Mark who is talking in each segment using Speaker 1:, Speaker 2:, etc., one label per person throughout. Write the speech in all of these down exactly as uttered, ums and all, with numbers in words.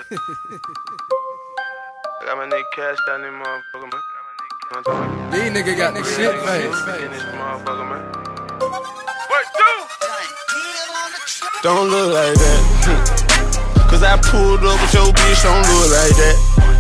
Speaker 1: I got my nigga Cash down in motherfucker, man. You know what I'm talking about?
Speaker 2: These niggas got the shit face.
Speaker 1: In this motherfucker, man. What do? Don't look like that. Cause I pulled up with your bitch, don't look like that.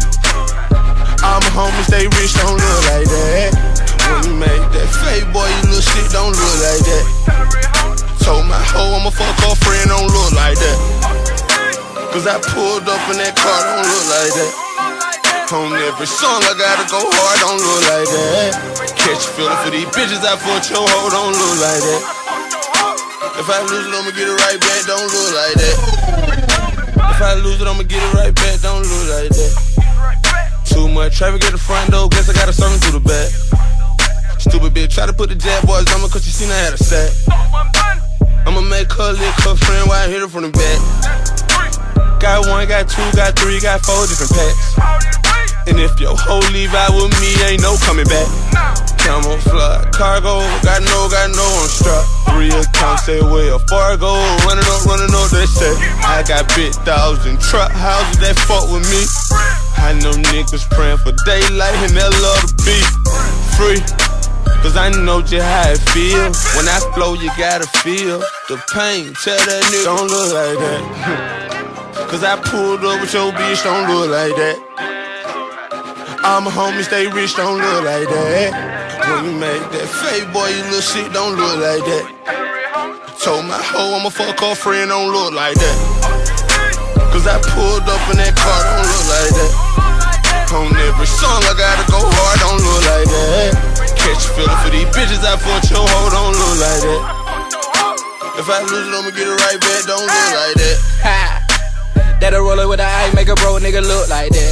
Speaker 1: All my homies, they rich, don't look like that. When you make that fake boy, you little shit, don't look like that. Told my hoe I'ma fuck her friend, don't look like that. Cause I pulled up in that car, don't look like that. On every song I gotta go hard, don't look like that. Catch a feeling for these bitches, I fucked your hoe, don't look like that. If I lose it, I'ma get it right back, don't look like that. If I lose it, I'ma get it right back, don't look like that. Too much traffic at the front door, guess I gotta serve him through the back. Stupid bitch, try to put the jab boys on me cause she seen I had a sack. I'ma make her lick her friend while I hit her from the back. Got one, got two, got three, got four different packs. And if your hoe leave out with me, ain't no coming back. Camouflage, cargo, got no, got no on strap. Three accounts, say where Fargo, running up, running up, they say. I got big dogs and truck houses that fuck with me. I know niggas praying for daylight and they love to be free. Cause I know just how it feel. When I flow, you gotta feel the pain. Tell that nigga, don't look like that. Cause I pulled up with your bitch, don't look like that. All my homies, they rich, don't look like that. When you make that fake boy, you little shit, don't look like that. Told my hoe I'ma fuck her friend, don't look like that. Cause I pulled up in that car, don't look like that. On every song I gotta go hard, don't look like that. Catch a feeling for these bitches, I fucked your hoe, don't look like that. If I lose it, I'ma get it right back, don't look like that.
Speaker 3: Ha! That'll roll it with the eye, make a bro nigga look like that.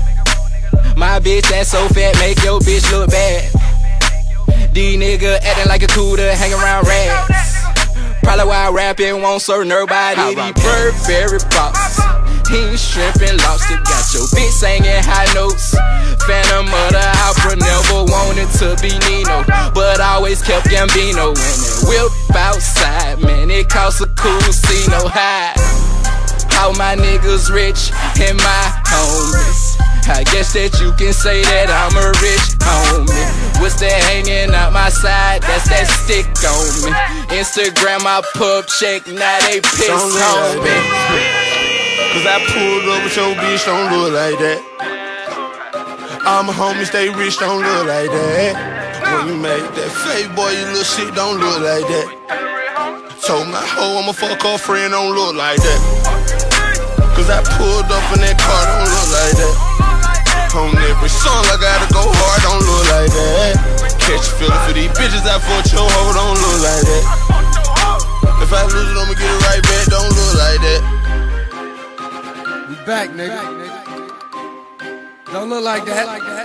Speaker 3: My bitch that's so fat, make your bitch look bad. These niggas acting like a cooler, hang around rats. Probably why I rapping won't serve nobody. These Burberry boxes, teen shrimp and lobster. Got your bitch singing high notes. Phantom of the opera, never wanted to be Nino, but always kept Gambino. When it whip outside, man, it costs a cool casino high. All my niggas rich and my homies. I guess that you can say that I'm a rich homie. What's that hanging out my side? That's that stick on me. Instagram, I pub check, now they piss on me.
Speaker 1: Cause I pulled up with your bitch, don't look like that. All my homies, they rich, don't look like that. When you make that fake boy, you little shit, don't look like that. Told my hoe I'ma fuck her friend, don't look like that. Cause I pulled up in that car, don't look like that. On every song I gotta go hard, don't look like that. Catch a feeling for these bitches, I fucked your hoe, don't look like that. If I lose it, I'ma get it right back, don't look like that.
Speaker 2: We back, nigga. Don't look like that.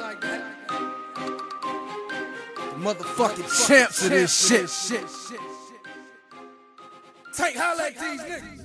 Speaker 2: Motherfucking champs of this shit. Tank, holla at these niggas.